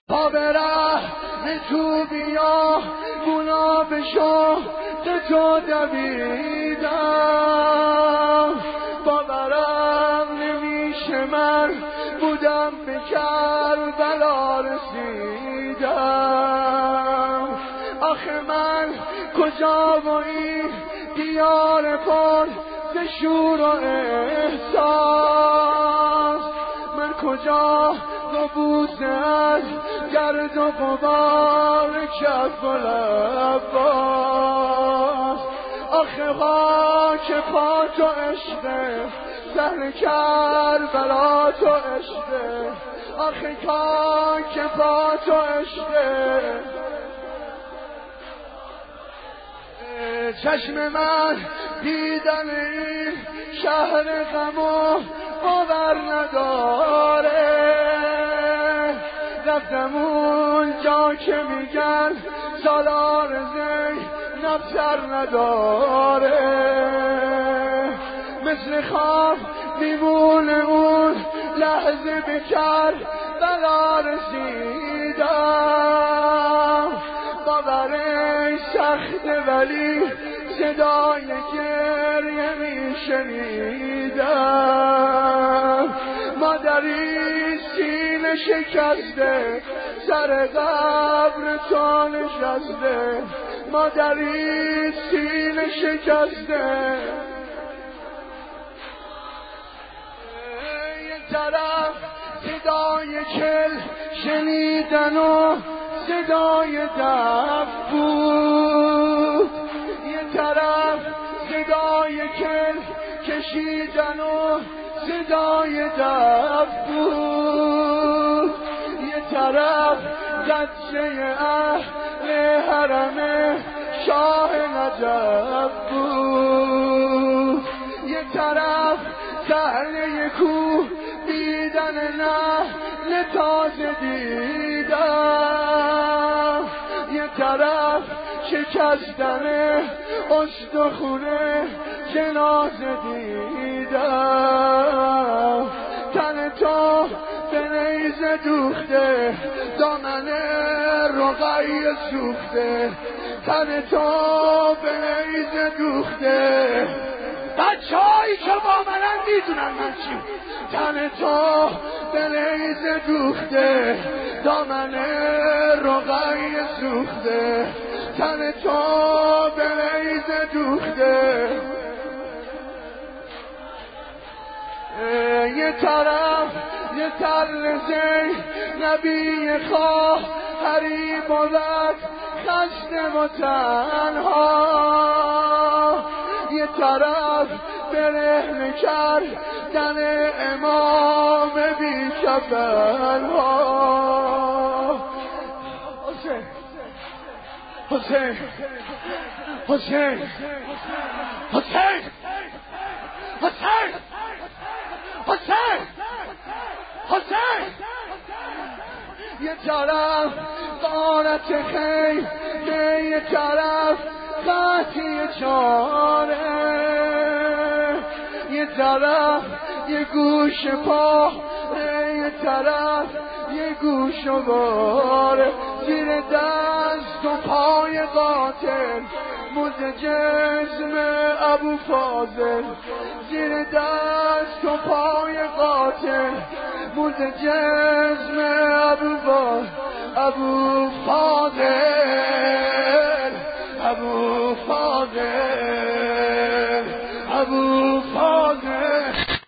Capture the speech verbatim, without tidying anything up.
با برهن تو بیا گلاب شو تو دویدم، باورم نمیشه من بودم به کربلا رسیدم. آخه من کجا و این دیار پر ز شور و احساس، من کجا و بوسه از گرد و غبار کف و لباس. آخه خاک پا تو عشقه، سهل کربلا تو عشقه، آخه خاک پا تو عشقه. چشم من دیدن این شهر غمو باور نداره، رفتم اونجا که میگن سالار زی نفسر نداره، مثل خواب میمونه اون لحظه به کربلا رسیدم. باورش سخته ولی صدای گریه میشنیدم. مادری سینه شکسته سر قبر تو نشسته، مادری سینه شکسته. یه طرف صدای کل شنیدن و صدای دف بود، یه طرف صدای کل کشیدن و صدای دف بود، یه طرف زجه اهل حرم شاه نجف بود، یه طرف صحنه کوه دیدن نهل تازه دیدم، یه طرف شکستن استخونه جنازه دیدم. تن تو به نیزه دوخته، دامن رقیه سوخته، تن تو به نیزه دوخته. بچه هایی که با منن میدونن من چی، تن تو به نیزه دوخته، دامن رقیه سوخته، تن تو به نیزه دوخته. یه طرف یه تل زی نبی خواه هری بود خسته و تنها، یه طرف برهنه کردن امام بی کفنها. حسین حسین حسین حسین حسین حسین حسین. یه طرف قارت خیل، یه طرف خطی چاره، یه طرف یه گوش پا، یه طرف یه گوش و باره. زیر دست و پای قاتل موز جسم ابو فاضل، زیر دست و پای قاتل موز جسم ابو فاضل، ابو فاضل ابو فاضل.